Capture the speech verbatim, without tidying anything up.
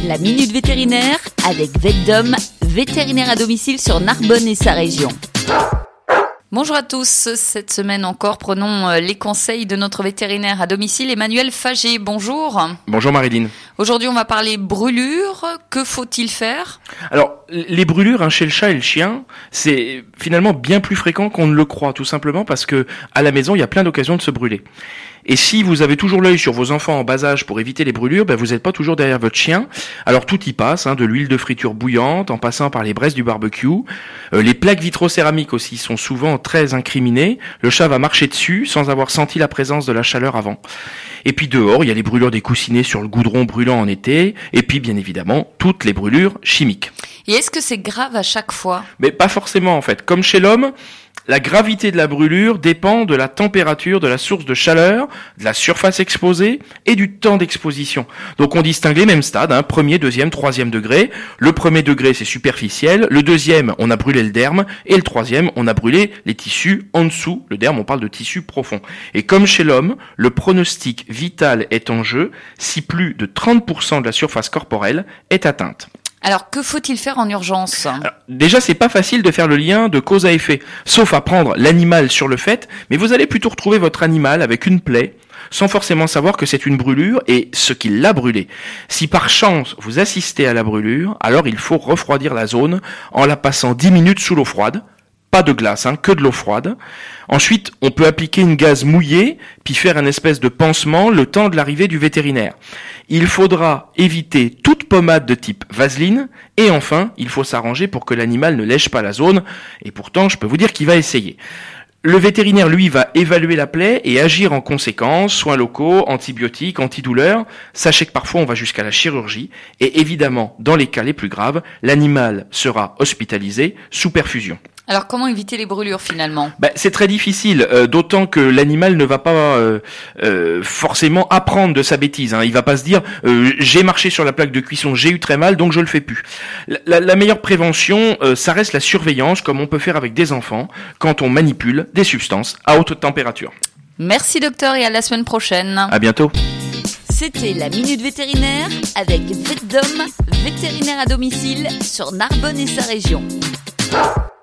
La Minute Vétérinaire avec VetDom, vétérinaire à domicile sur Narbonne et sa région. Bonjour à tous, cette semaine encore, prenons les conseils de notre vétérinaire à domicile, Emmanuel Fagé. Bonjour. Bonjour Marilyn. Aujourd'hui, on va parler brûlures. Que faut-il faire ? Alors, les brûlures hein, chez le chat et le chien, c'est finalement bien plus fréquent qu'on ne le croit, tout simplement parce que à la maison, il y a plein d'occasions de se brûler. Et si vous avez toujours l'œil sur vos enfants en bas âge pour éviter les brûlures, ben vous n'êtes pas toujours derrière votre chien. Alors tout y passe, hein, de l'huile de friture bouillante, en passant par les braises du barbecue. Euh, les plaques vitrocéramiques aussi sont souvent très incriminées. Le chat va marcher dessus sans avoir senti la présence de la chaleur avant. Et puis dehors, il y a les brûlures des coussinets sur le goudron brûlant en été. Et puis bien évidemment, toutes les brûlures chimiques. Et est-ce que c'est grave à chaque fois ? Mais pas forcément en fait. Comme chez l'homme, la gravité de la brûlure dépend de la température, de la source de chaleur, de la surface exposée et du temps d'exposition. Donc on distingue les mêmes stades, hein, premier, deuxième, troisième degré. Le premier degré c'est superficiel, le deuxième on a brûlé le derme et le troisième on a brûlé les tissus en dessous. Le derme on parle de tissu profond. Et comme chez l'homme, le pronostic vital est en jeu si plus de trente pour cent de la surface corporelle est atteinte. Alors, que faut-il faire en urgence ? Alors, déjà, c'est pas facile de faire le lien de cause à effet, sauf à prendre l'animal sur le fait, mais vous allez plutôt retrouver votre animal avec une plaie, sans forcément savoir que c'est une brûlure et ce qui l'a brûlé. Si par chance vous assistez à la brûlure, alors il faut refroidir la zone en la passant dix minutes sous l'eau froide. Pas de glace, hein, que de l'eau froide. Ensuite, on peut appliquer une gaze mouillée, puis faire un espèce de pansement le temps de l'arrivée du vétérinaire. Il faudra éviter toute pommade de type vaseline, et enfin, il faut s'arranger pour que l'animal ne lèche pas la zone, et pourtant, je peux vous dire qu'il va essayer. Le vétérinaire, lui, va évaluer la plaie et agir en conséquence, soins locaux, antibiotiques, antidouleurs. Sachez que parfois on va jusqu'à la chirurgie, et évidemment, dans les cas les plus graves, l'animal sera hospitalisé sous perfusion. Alors, comment éviter les brûlures finalement ? Ben, c'est très difficile, euh, d'autant que l'animal ne va pas euh, euh, forcément apprendre de sa bêtise. Hein. Il va pas se dire euh, j'ai marché sur la plaque de cuisson, j'ai eu très mal, donc je le fais plus. La, la, la meilleure prévention, euh, ça reste la surveillance, comme on peut faire avec des enfants quand on manipule des substances à haute température. Merci docteur et à la semaine prochaine. À bientôt. C'était la Minute Vétérinaire avec VetDom, vétérinaire à domicile sur Narbonne et sa région.